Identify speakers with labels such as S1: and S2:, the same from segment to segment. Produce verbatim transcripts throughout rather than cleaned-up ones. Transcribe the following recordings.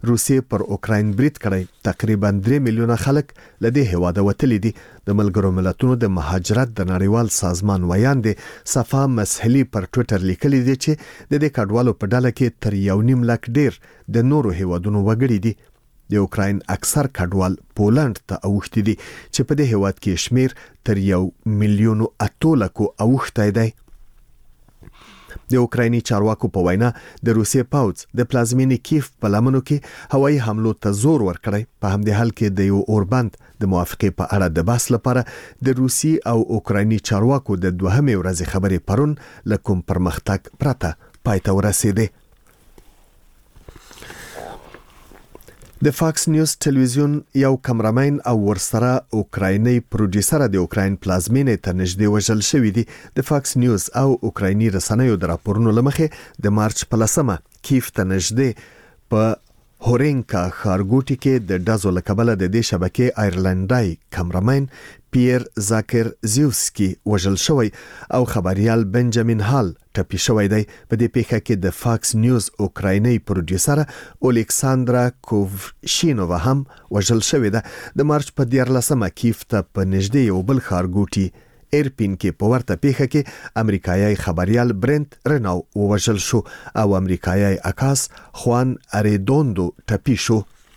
S1: روسیې پر اوکراین برید کړی. تقریبا درې میلیونه خلک لدې هیواده وتلي دي. د ملګرو ملتونو د مهاجرت د نړیوال سازمان ویاند صفا مسحلی پر ټوئیټر لیکلي دي چې د دې کډوالو په ډله کې تر یو نیم لک ډیر د نورو هیوادونو وګړي دي. د اوکراین اکثر کډوال پولند ته اوښتي دي چې په دې هیواد کې شمیر تر یو میلیون اتو لکو اوښتی دی. د اوکرایني چارواکو په وینا د روسیې پوځ د پلازمینې کیف په لمنو کې هوایي حملو ته زور ورکړی. په همدې حال کې د یو اوربند د موافقې په اړه د بحث لپاره د روسي او اوکرایني چارواکو د دوهمې ورځې خبرې پرون له کوم پرمختګ پرته پای ته ورسېدې. د فاکس نیوز ټلویزیون یو کمرمین او ورسره اوکرایني پروډوسر د اوکراین پلازمینې ته نږدې وژل شوی دی. د فاکس نیوز او اوکرایني رسنیو د راپورونو لمخې د مارچ په لسمه کیف ته نږدې په هورینکا ښارګوټي کې د ډزو له کبله د دې شبکې آیرلندای کمرمین پیر زاکر زیوسکی وژل شوی او خبريال بنجامین هال ټپي شوی دی. په دې پیښه کې د فاکس نیوز اوکرایني پروډوسر الیکساندرا کووشینووا هم وژل شوی ده. د مارچ په دیارلسمه کیف ته په نږدې یو بل ښارګوټي ایرپین کې په ورته پیښه کې امریکایي خبريال برنت رناو وژل شو او امریکایي عکاس خوان اریدوندو ټپي شو.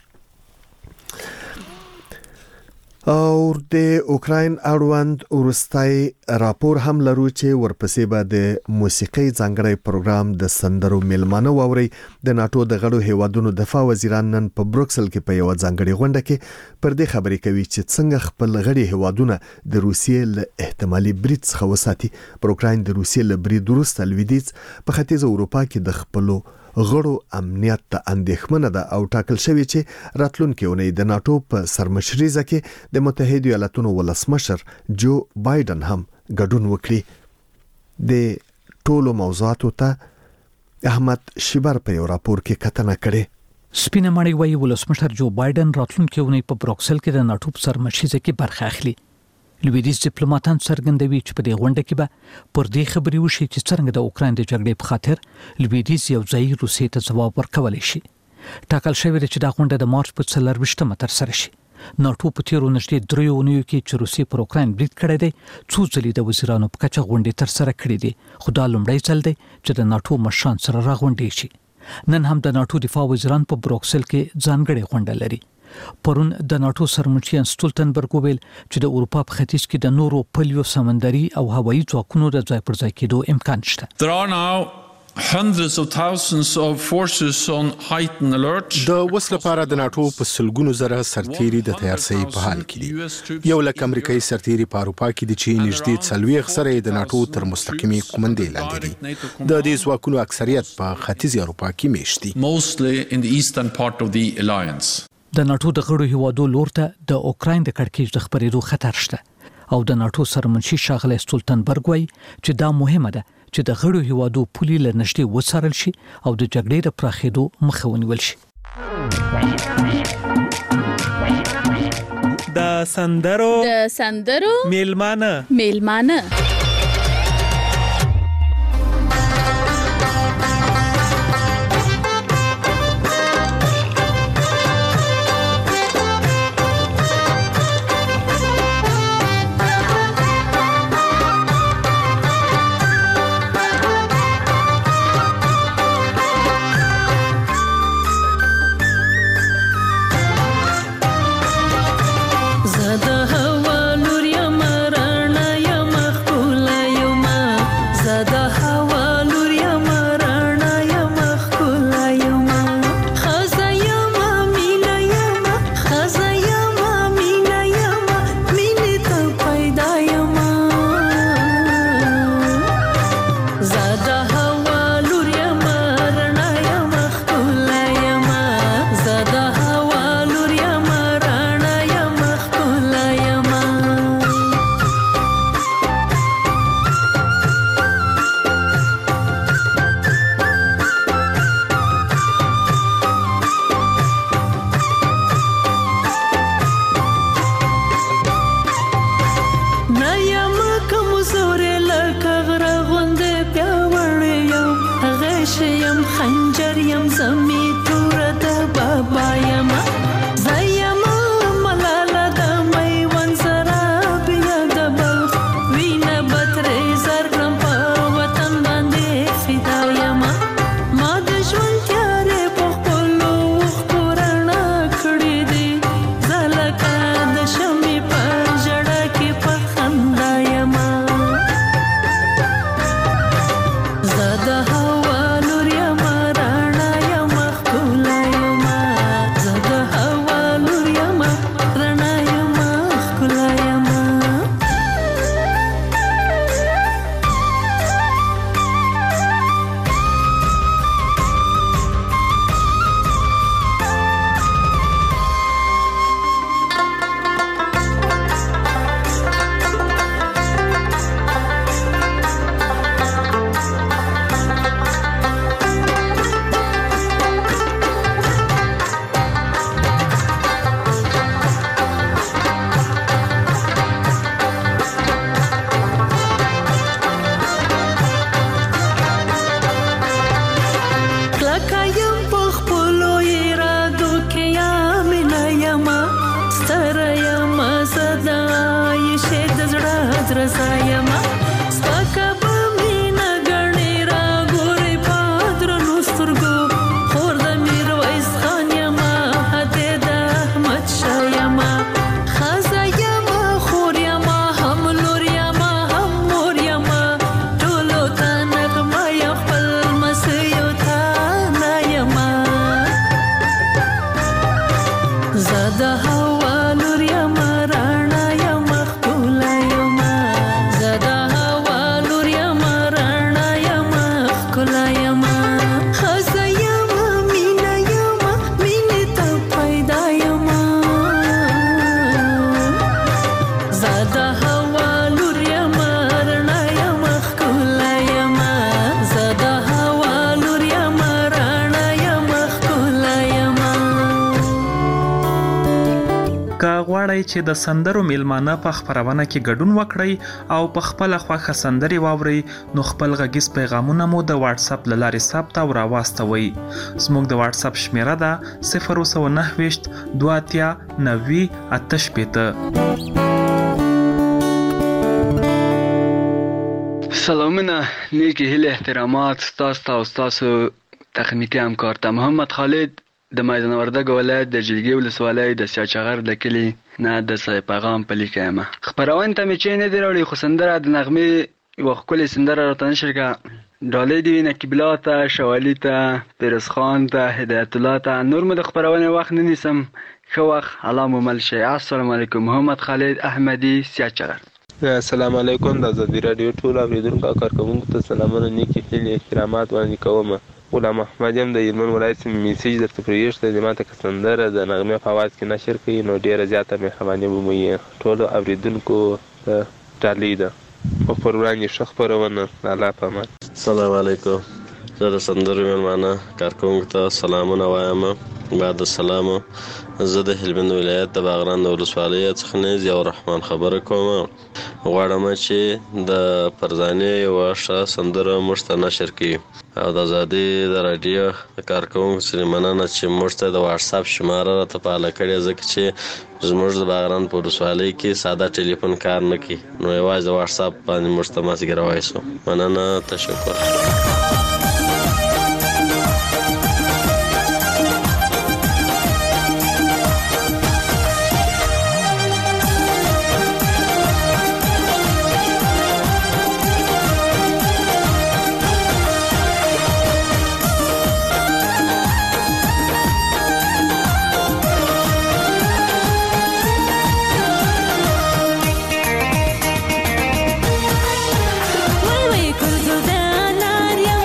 S1: او د اوکراین اړوند ورستای راپور هم لرو چې ورپسې به د موسیقي ځانګړی پروګرام د سندرو میلمانه ووري. د ناتو د غړو هیوادونو دفاع وزیران نن په بروکسل کې په یو ځانګړي غونډه کې پر دې خبرې کوي چې څنګه خپل غړي هیوادونه د روسیې له احتمالي برید څخه وساتي. پر اوکراین د روسیې له برید وروسته لویدیځ په ختیځ اروپا کې د خپلو غړو امنیت ته اندېښمنه ده او ټاکل شوی چې راتلونکي اونۍ د ناتو په سرمشريزه کې د متحده ایالاتونو ولسمشر جو بایدن هم ګډون وکړي. د ټولو موضوعاتو ته احمد شیبر په یو راپور کې کتنه کړې.
S2: سپینه ماڼۍ وايي ولسمشر جو بایدن راتلونکي اونۍ په بروکسل کې د ناتو په سرمشريزه کې برخه اخلي. لویدیځ ډیپلوماټان څرګندوي چې په دې غونډه کې به پر دې خبرې وشي چې څنګه د اوکراین د جګړې په خاطر لویدیځ یو ځای روسیې ته ځواب ورکولی شي. ټاکل شوی دی چې دا غونډه د مارچ په څلرویشتمه ترسره شي. ناتو په تیرو نږدې دریو اونیو کې چې روسیې پر اوکراین برید کړی دی څو ځلې د وزیرانو په کچه غونډې ترسره کړې دي، خو دا لومړی ځل دی چې د ناتو مشران سره راغونډې شي. نن هم د ناتو دفاع وزیران په بروکسل کې ځانګړې غونډه لري. پرون د ناتو سرمشریان سټولتنبرګ ویل چې د اروپا په ختیځ کې د نورو پلیو سمندري او هوایي ځواکونو د ځای پر ځای کېدو امکان شته.
S3: There are now hundreds of thousands of forces on heightened alert.
S4: د وس لپاره د ناتو په سلګونو زره سرتیري د تیارسۍ په حال کې دي. یو لک امریکایي سرتیري په اروپا کې دي چې نږدې څلوېښت سره د ناتو تر مستقیمي قومندې لاندې دي. د دې ځواکونو اکثریت په ختیځ اروپا کې میشت دي.
S3: Mostly in the eastern part of the alliance.
S2: د ناتو د غړو هیوادو لور ته د اوکراین د کړکېچ د خبرېدو خطر شته او د ناتو سرمنشي ښاغلی سټولتنبرګ وایي چې دا مهمه ده چې د غړو هیوادو پولې له نږدې وڅارل شي او د جګړې د پراخېدو مخه ونیول شي.
S5: د سندرو
S6: د سندرو
S5: میلمانه
S6: میلمانه
S7: زده هوا نور یم رڼا یم خپل
S5: خزایما سپکه به مینه ګڼې راګورې په درنو سترګو خور د میرویس خان یما هدې د احمد شاه یما خزایما خور یما هم لور یما هم مور یما ټولو ته نغمه یم خپل مسیو ته نه یما زه د هوا لور یما راڼه یما ښکلا یما زه د هوا لور یما راڼه یما ښکلا یما ښځه یما مینه یما مینې ته پیدا یما زه د هوا لور یما راڼه یما ښکلا یما زه د هوا لور یما راڼه یما ښکلا یما
S6: که غواړئ چې د سندرو میلمانه په خپرونه کې ګډون وکړئ او په خپله خوښه سندرې واورئ نو خپل غږیز پیغامونه مو د واتس اپ له لارې ثبت او راواستوئ. زموږ د واتس اپ شمیره ده صفر سوه نهه ویشت دوه اتیا نوي اته شپېته.
S7: سلامونه، نیکی هیله احترامات ستاسو ته او ستاسو تخنیکي همکار ته. محمد خالد د میدان وردګ ولایت د جلګې ولسوالۍ د سیاچغر د کلي نه د سای پیغام په لیکه یم. خپرونې ته مې چې نه دی راوړی خو سندره د نغمې یوه ښکلې سندره راته نشر کړه. ډالۍ دې وي نقیب الله ته، شوالي ته، پیرز خان ته، هدایت الله ته. نور مو د خپرونې وخت نه نیسم. ښه وخت، الله مو مل شي. السلام علیکم. محمد خالد احمدي، سیاچغر.
S8: السلام علیکم. د ازادي راډیو ټول اوریدونکو او کارکوونکو ته سلامونه، نیکې هیلې احترامات وړاندې کوم. غلام احمد یم د هلمند ولایت میسج درته پرېږدي. د ماته که سندره د نغمې په اواز کې نشر کوي نو ډېره زیاته مهرباني به مو وي. ټولو اوریدونکو ته ډالۍ ده او پر وړاندې ښه خپرونه. د الله په امان.
S9: السلام علیکم. زه د سندرو میلمانه کارکوونکو ته سلامونه وایم. بعد السلام، زه د هلمند ولایت د باغران د ولسوالۍ څخه نیز یو رحمان خبره کوم. غواړم چې د فرزانې یوه ښه سندره موږ ته نشر کړي او د ازادي د راډیو د کارکوونکو څخه مننه چې موږ ته د واتس اپ شماره راته فعاله کړې، ځکه چې زموږ د باغران په ولسوالۍ کې ساده ټلیفون کار نه کوي نو یوازې د واتس اپ باندې موږ ته مازدیګروی شو. مننه، تشکر.
S5: وای وای کردو د نار یم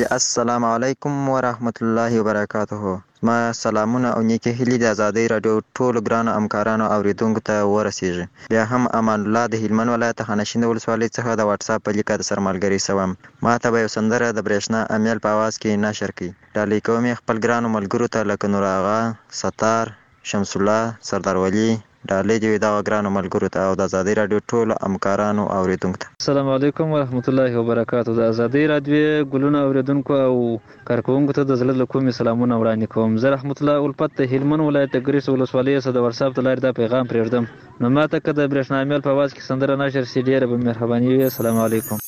S10: السلام علیکم ورحمت الله وبرکاته. ما سلامونه او نیکی هیلې د ازادۍ رادیو ټولو ګرانو همکارانو اوریدونکو ته ورسیږي. بیا هم امان الله د هلمند ولایت خانشین ولسوالۍ څخه د واتس اپ په لیکه د سرمالګري سوم. ما ته به یو سندره د برېښنا امیل په आवाज کې نشر کړي. ډالۍ کوم خپل ګرانو ملګرو ته لکه نور آغا، ستار، شمس الله، سردار ولی. ډالۍ دی دا ګرانو ملګرو ته او د ازادۍ رادیو ټولو همکارانو اوریدونکو ته.
S11: السلام علیکم ورحمت الله وبرکاته. د ازادۍ رادیو ګلونه اوریدونکو او کارکونکو ته د زړه له کومې سلامونه وړاندې کوم. زه رحمت الله الفت د هلمند ولایت د ګریس ولسوالۍ څخه د واتس اپ د لارې دا پیغام پرېږدم. نو ماته که د برېښنا امیل په आवाज کې سندره نشر سي ډېره به مهرباني وي. السلام علیکم.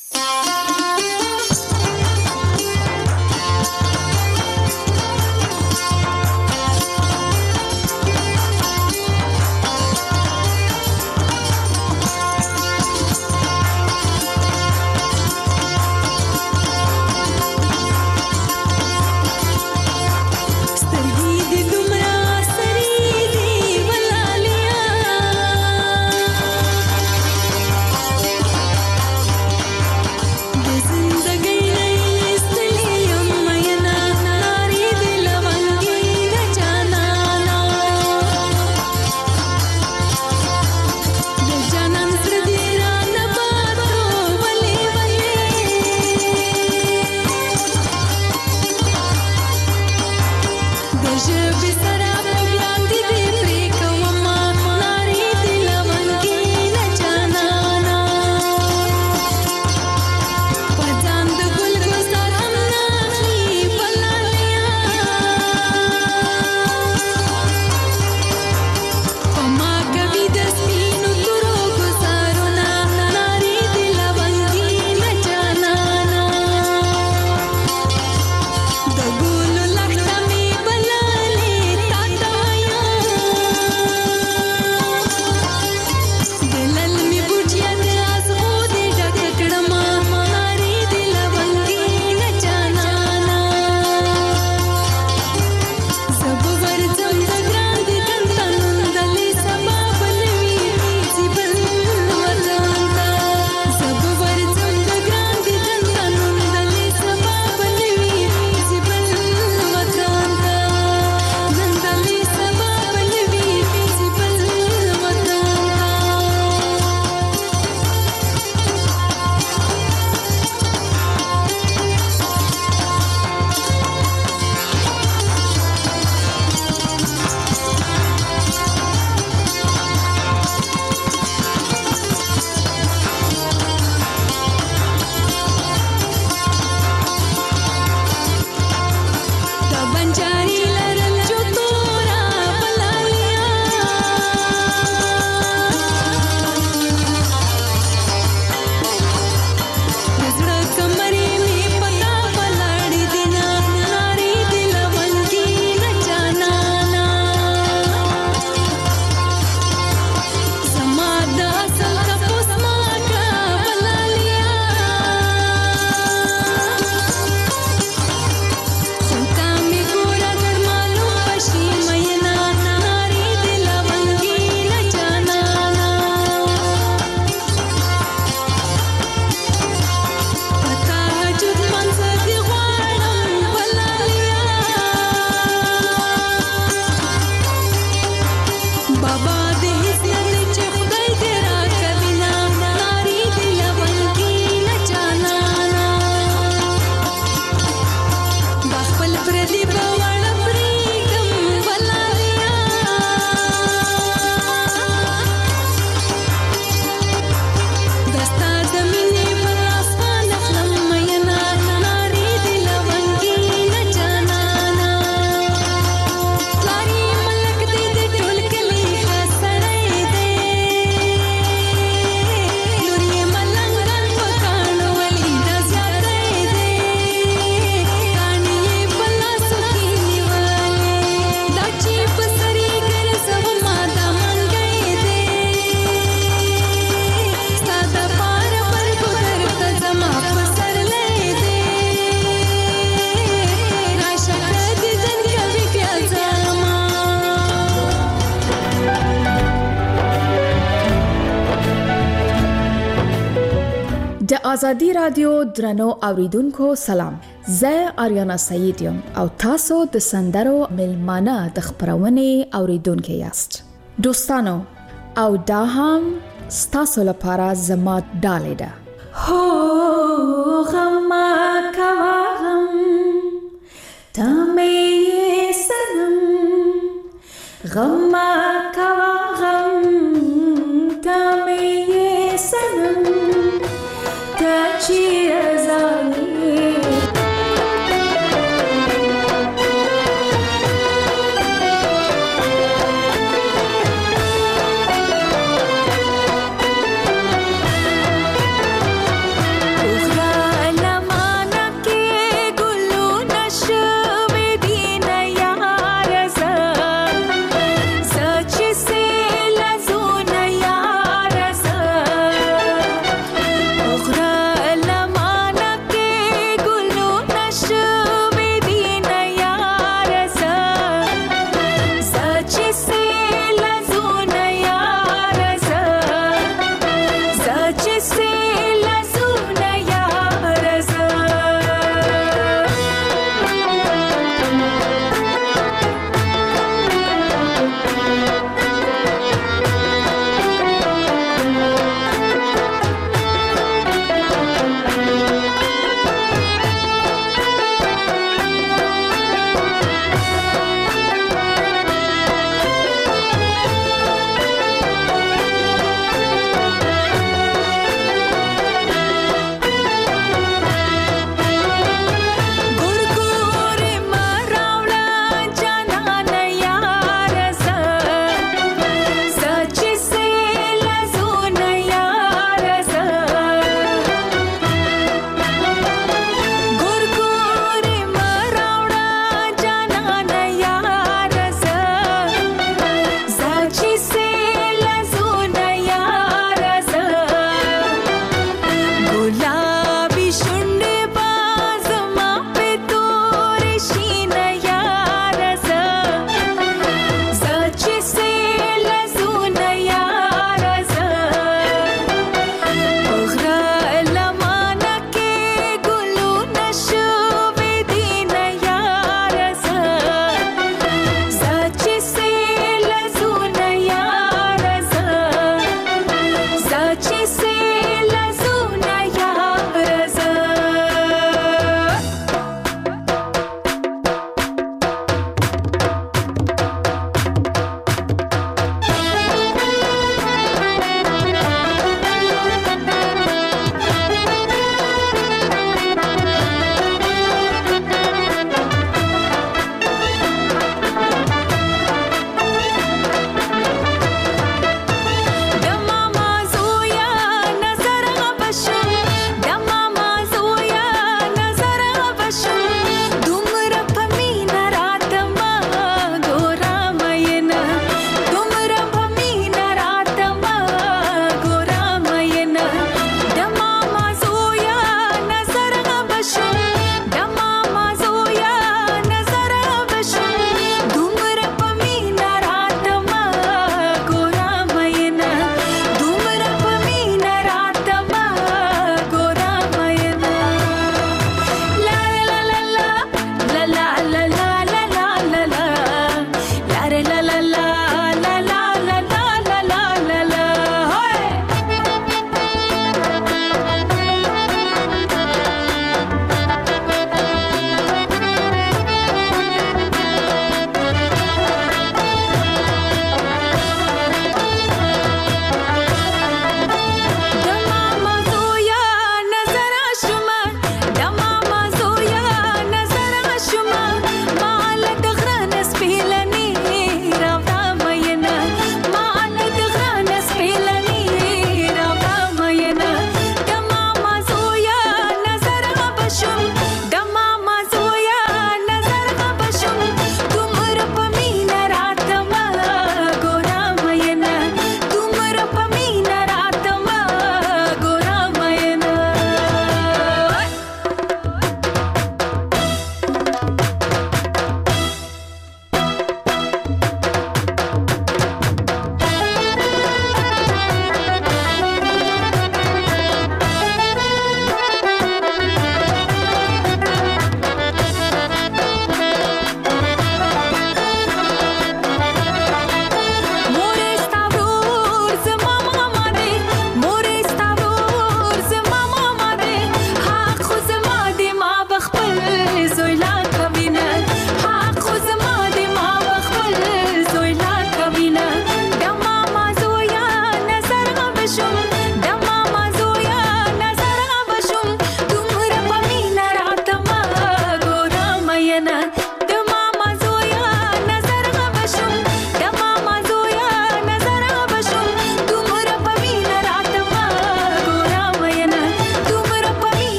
S12: د ازادي رادیو درنو اوریدونکو سلام. زه آریانا سعید یم او تاسو د سندرو ملمانه د خبرونې اوریدونکو یاست. دوستانو او دا هم ستاسو لپاره زما ډالۍ ده. هو غم کوا غم تمه سنم غم کوا غم تمه سنم تچی ازانی
S5: say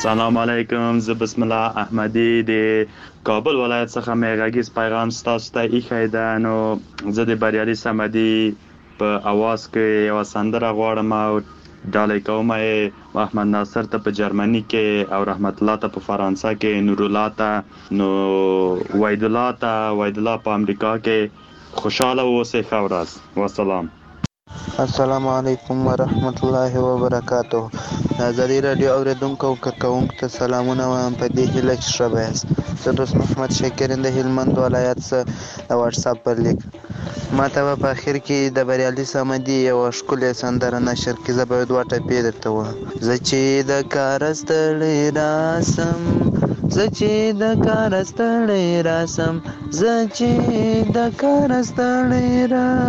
S13: سلام علیکم. زه بسم الله احمدی د کابل ولایت څخه مې غږیز پیغام ستاسو ته ایښی ده. نو زه د بریالي صمدي په اواز کې یوه سندره غواړم او ډالۍ کوم یې محمد ناصر ته په جرمني کې او رحمت الله ته په فرانسه کې، نورالله ته، نو وحید الله ته، وحید الله په امریکا کې. خوشحاله اوسئ. ښه ورځ. والسلام.
S14: السلام علیکم ورحمت الله وبرکاته. د ازادي راډیو اوریدونکو او کارکوونکو ته سلامونه وایم په دې هیله چې ښه به یاست. زه دوست محمد شاکرین د هلمند ولایت څخه د واتساپ پر لیک ما ته به په اخر کې د بریالي صمدي یوه ښکلې سندره نشر کړي. زه به دوه ټپې درته وایم. زه چې د کاره ستړی راسم، زه چې د کاره ستړی راسم، زه چې د کاره ستړی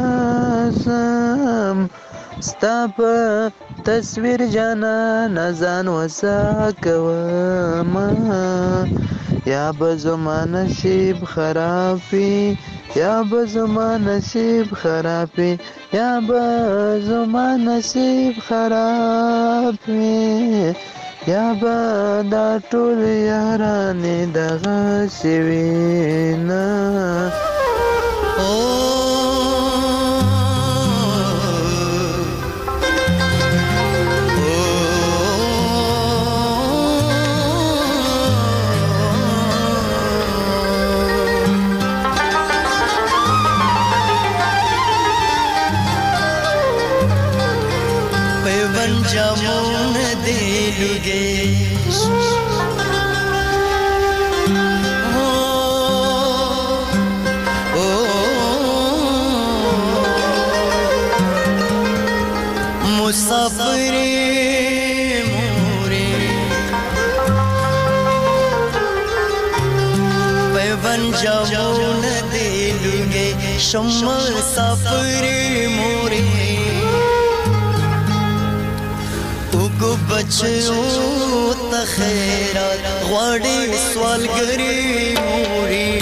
S14: راسم، ستا په تصویر جانانه ځان وسه کومه، یا به زما نصیب خراب وي، یا به زما نصیب خراب وي، یا به زما نصیب خراب وي، یا به دا ټول یارانې دغسې وي نه.
S15: جامون دیلوگه مسافر موری پیون جامون دیلوگه شما مسافر موری بچو ته خیرات غواړي سوالګري موري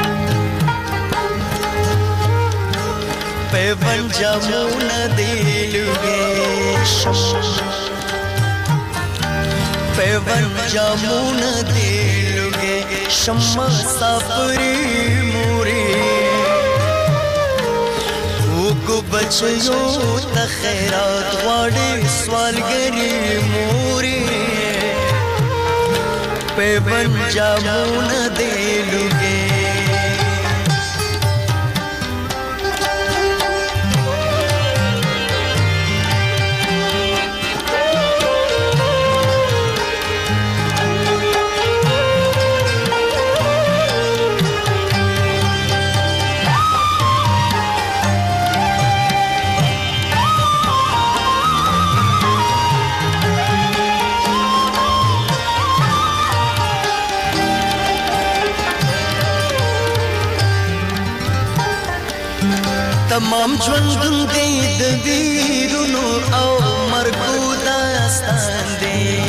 S15: پیون جامونه دی لوګي پیون جامونه دی لوګي شمع سافري موري وګو بچو ته خیرات غواړي سوالګري موري پیون جامونه دی لوګي تمام ژوندون دی د ویرونو او مرګو داستان دی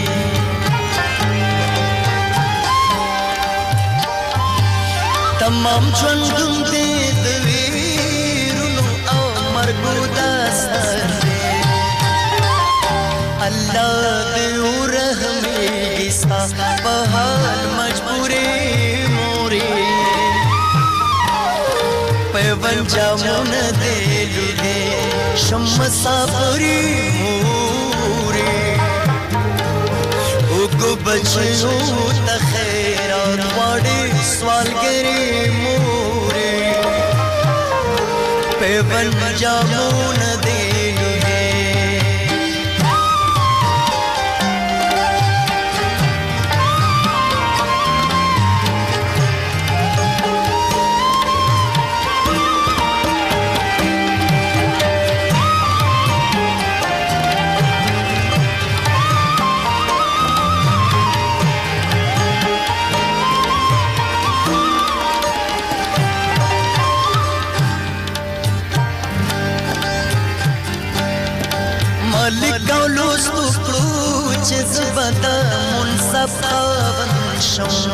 S15: تمام ژوندون دی د ویرونو او مرګو داستان دی الله دې ورحمېږي ستا په حال مجبورې مورې پیون جامونه دی لوګي شمع سافري موري وګو بچو ته خیرات غواړي سوالګري موري پیون جامونه دی لوګي لګاولو ستورو چې زبدا منصف خاون شم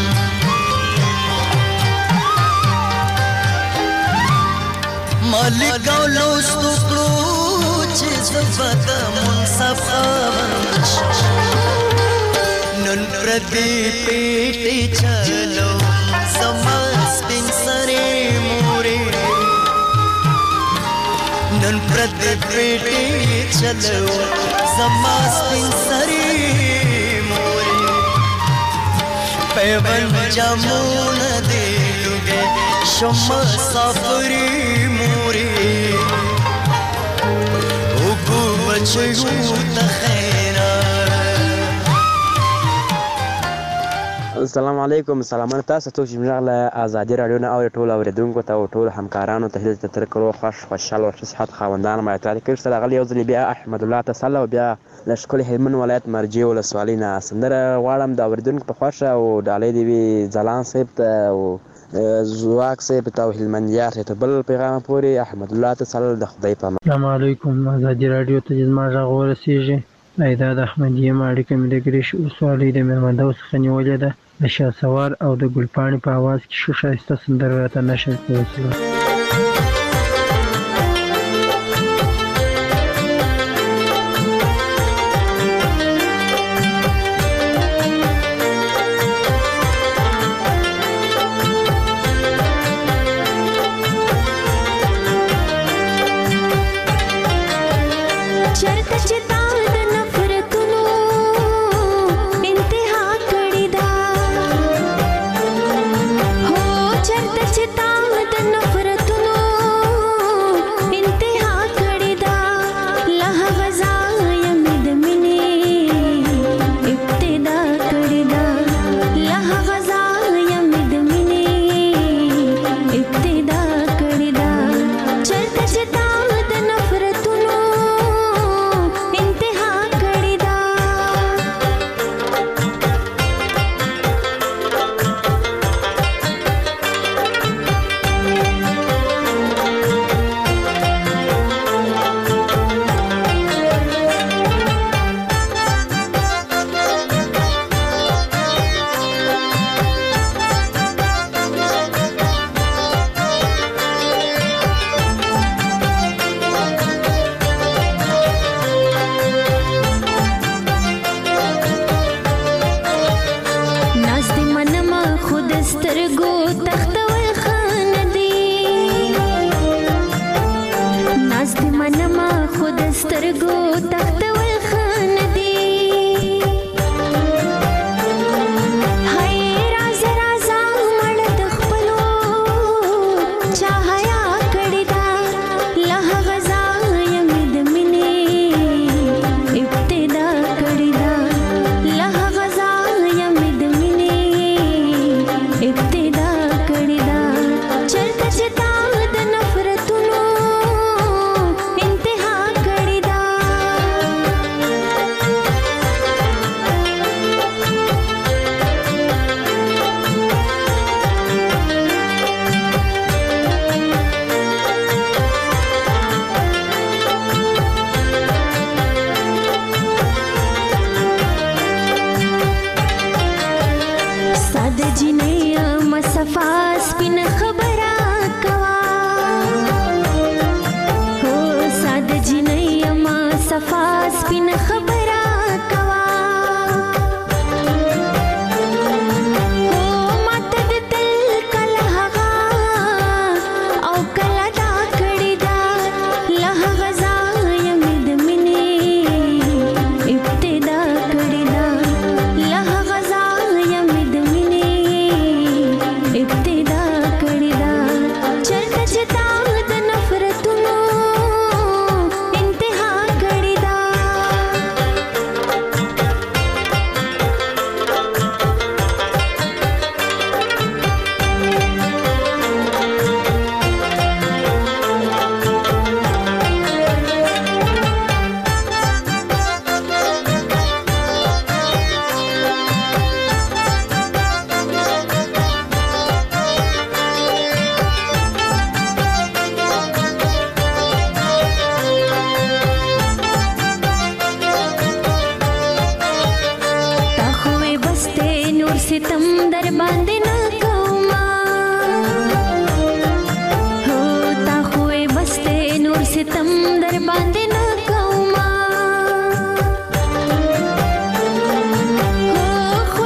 S15: ما لګاولو ستورو چې زبدا منصف خاون شم نن प्रति पेटे चलो समास पिन सरे मोरे नन प्रति पेटे चलो समास पिन सरे मोरे पैवन जामुन दे लुगे शम्मा साफरी मोरे उगु बचगु तखैरा
S16: السلام علیکم سلامونه تاسو ته چې موږ له ازادي رادیو نه او ټول اوریدونکو ته او ټول همکارانو ته هیله تر کړو خوش خوشاله او صحت خواندان ما ته کړ سره غلی یو ځل بیا احمد الله تسلا او بیا لشکل هلمند ولایت مرجی ولسوالۍ نه سندره غواړم د اوریدونکو په خوښه او ډالۍ دی وی ځلان صاحب ته او زواک صاحب ته او هلمندیار ته بل پیغام پوری احمد الله تسلا د خدای په امان.
S17: السلام علیکم ازادي رادیو ته زما غږ ورسیږي ایداد احمدیه ماړیکه مې د ګریش ولسوالۍ د میرمندو څخه نیولې ده د شاسوار او د ګلپاڼې په اواز کې ښه ښایسته سندره راته نشر کوي.
S18: हो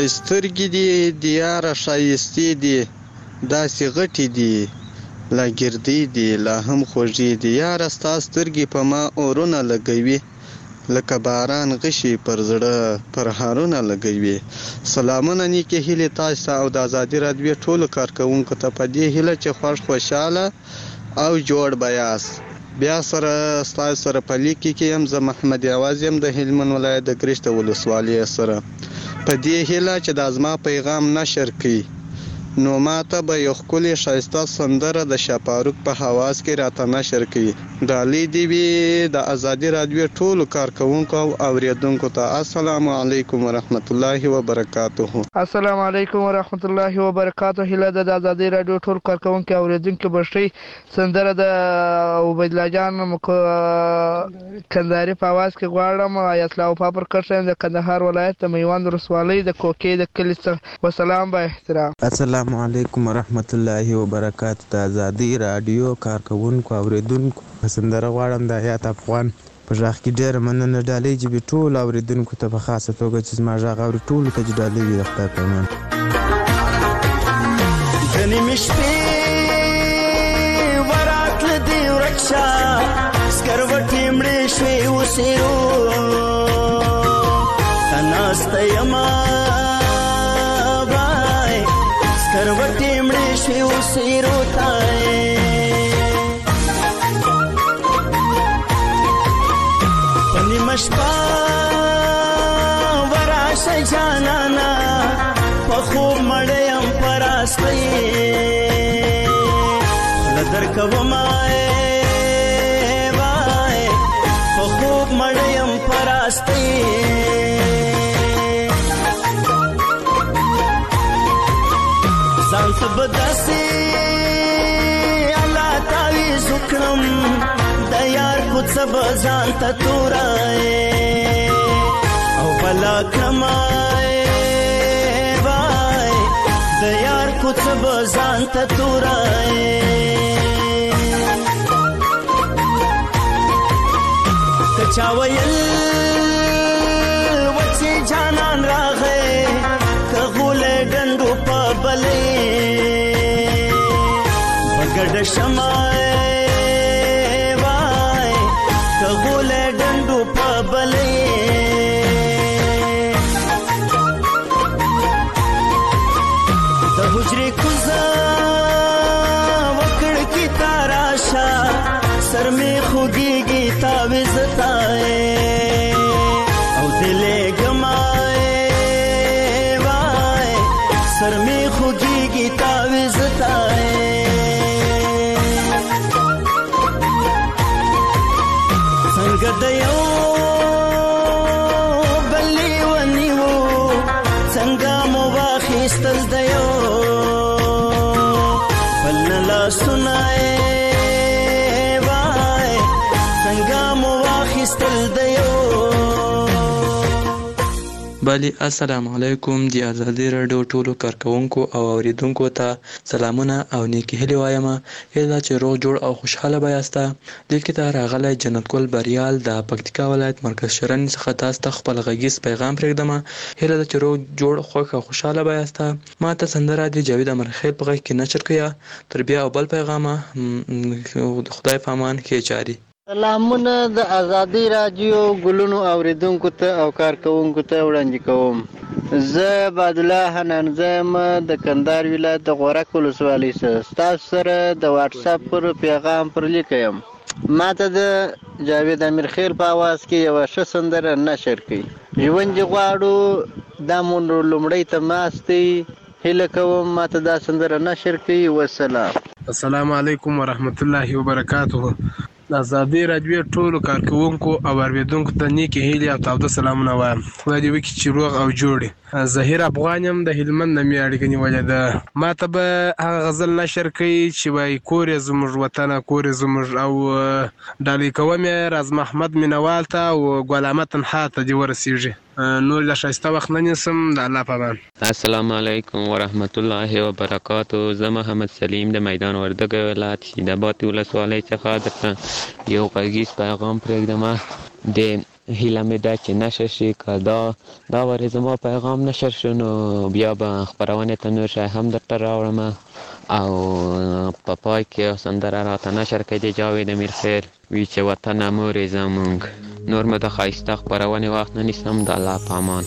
S14: مې سترګې دي د یاره ښایستې دي داسې غټې دي لا ګردې دي لا هم خوږې دي یاره ستا سترګې په ما اورونه لګوي لکه باران غشي پر زړه پر هارونه لګوي. سلامونه نیکې هیلې تاسو ته او د ازادي راډیو ټولو کارکوونکو ته په دې هیله چې خوښ خوشحاله او جوړ به یاست. بیا سره ستاسو سره په لیکي کې یم زه محمد یوازې یم د هلمند ولایت د ګرشت ولسوالۍ سره په دې هیله چې دا زما پیغام نشر کړي نو ماته به یو ښکلې ښایسته سندره د شاپاروک په حواس کې راته نشر کړي. ډالۍ دې وي د ازادي راډیو ټولو کارکوونکو او اورېدونکو ته. السلام علیکم ورحمت الله وبرکاته.
S18: السلام علیکم ورحمت الله وبرکاته. هیله ده د ازادي راډیو ټول کارکوونکو او اورېدونکو بشي سندره د عبید الله جان کندهاري په आवाज کې غواړم. ایت الله پاپر کرشن د کندهار ولایت د میوند ولسوالۍ د کوکې د کلي څخه. وسلام با احترام.
S19: السلام علیکم ورحمت الله وبرکاته. د ازادي راډیو کارکوونکو او اورېدونکو سندره غواړم د حیات افغان په غږ کې ډېره مننه. ډالۍ جبې ټول اورېدونکو ته په خاصه توګه چې زما غږ اوري ټولو ته چې ډالۍ وي د خدای په امان.
S15: د نیمې شپې وراتله دې ورک شه سکروټې مړې شوې اوسې ته ناسته یمه وای سکروټې مړې شوې اوسې روتای مشپا وراشه جانانا پخو مړیم پراستی لدر کومای وای پخو مړیم پراستی ځان ته بداسي الله تعالی زکرم د یار کوڅ بزان ته تورای او بلا کمای وای د یار کوڅ بزان ته تورای کچا ویل وچی جانان راغې کغول ډندو په بلې بغډ شمای غول ډندو په بلې د حجرې کوزه وکړ کی تاراشا سر می خوږیږي تعویذ تای او دلې ګمای وای سر می خوږیږي تعویذ تای څنګه د یو بلې ونیو څنګه مو واخیستل د یو بل نه لاسونه وای څنګه مو واخیستل د یو.
S20: بلی السلام علیکم د ازادي راډیو ټولو کارکوونکو او اوریدونکو ته سلامونه او نیکی هیلې وایم. هیله چې روغ جوړ او خوشحاله به یاست. لیکې ته راغلی جنت ګل بریال د پکتیکا ولایت مرکز شرن څخه تاسو ته خپل غږیز پیغام پرېږدم. هیله ده چې روغ جوړ خوښ او خوشحاله به یاست. ما ته سندره د جاوید امرخیل په غږ کې نشر کړه. تر بیا او بل پیغامه خدای په امان کې جاری.
S18: سلامونه د ازادي راډیو ګلونو اوریدونکو ته او کارکوونکو ته وړاندې کوم. زه عبدالله حنان زم د کندهار ولایت د غورک ولسوالۍ څخه تاسو سره د واتس اپ پر پیغام پر لیکم. ما ته د جاوید امیرخیل په आवाज کې یو ښه سندره نشر کړي. ژوند غواړو دا مونږ لومړی ته ماستي هیله کوم ما ته دا سندره نشر کړي. والسلام.
S21: السلام علیکم ورحمت الله وبرکاته. د ازادي راډیو ټولو کارکوونکو او اوریدونکو ته نیکې هیلې او تاوده سلامونه وایم. خدای دې وکړي چې روغ او جوړ. ظهیر افغان یم د هلمند نه مې اړیکه نیولې ده. ما ته به هغه غزل نشر کوي چې وایي کور یې زموږ وطنه کور یې زموږ او ډالۍ کوم یې راز محمد مینوال ته او ګل احمد تنها ته دې ورسیږي. نور له ښایسته وخت نه نیسم. د الله په امان.
S22: السلام علیکم ورحمت الله وبرکاته. زه محمد سلیم د میدان وردګ ولایت شیداباد ولسوالۍ څخه درته یو غږیز پیغام پرېږدم. د هیله مې ده چې نشر شي. که دا دا وارې زما پیغام نشر شو نو بیا به خپرونې ته نور شی هم درته راوړم او په پای کې سندره راته نشر کړي جاوید امیرخېل وی چې وطن مورې زمونږ. نور مې د ښایسته خپرونې وخت نه نیسم. د الله په امان.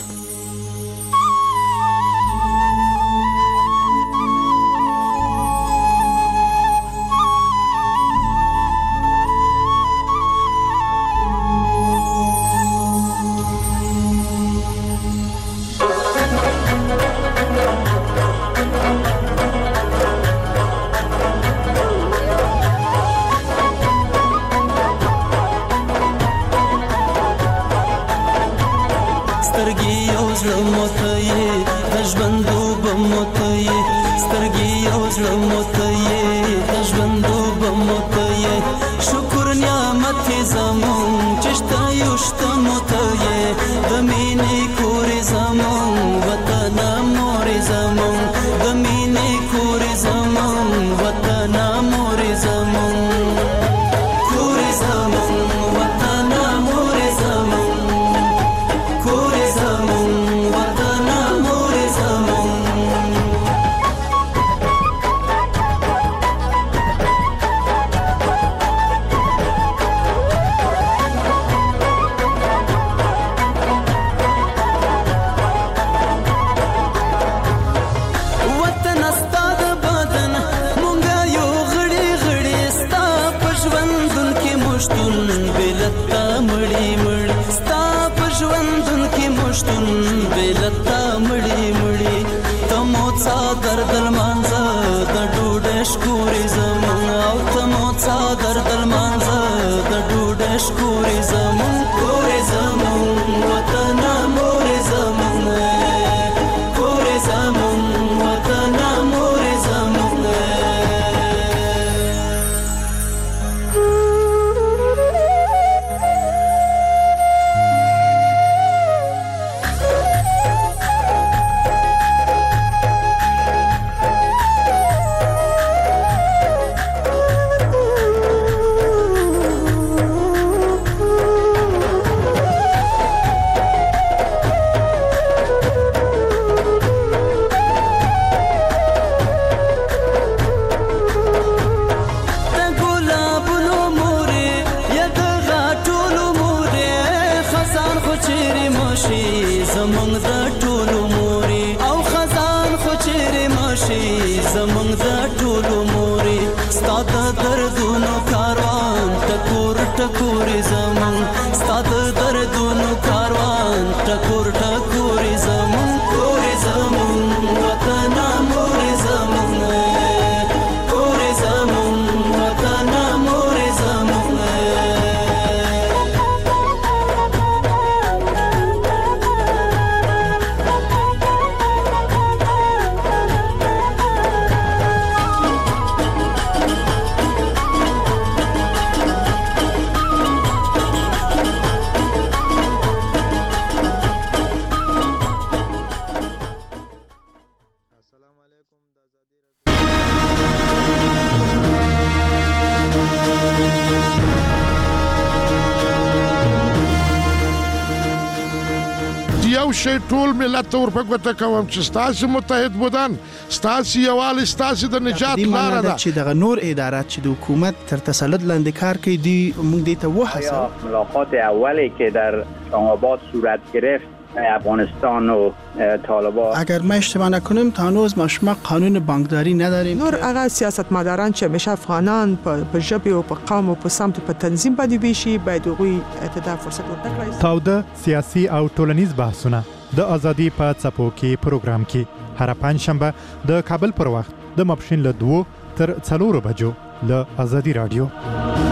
S1: شي ټول ملت ته ورپګوته کوم چې ستاسو متحد بودن ستاسو یووالی ستاسو د نجات لاره ده
S4: چې دغه نور ادارات چې د حکومت تر تسلط لاندې کار کوي دی موږ دې ته وحسه.
S23: ملاقات اولی که در اسلام‌آباد صورت گرفت افغانستان و طالبان،
S4: اگر ما اشتباه نکنیم تا هنوز ما قانون بانکداری نداریم.
S24: نور هغه سیاستمداران چې همیشه افغانان په ژبه او په قوم او په سمت په تنظیم باندې ویشي باید هغوی ته فرصت ورکړي.
S25: تاوده سیاسي او ټولنیز بحثونه د ازادي په څپو کې پروګرام کې هر پنځشنبه د کابل پر وخت د ماپښین له دوه تر څلورو بجو له ازادي رادیو.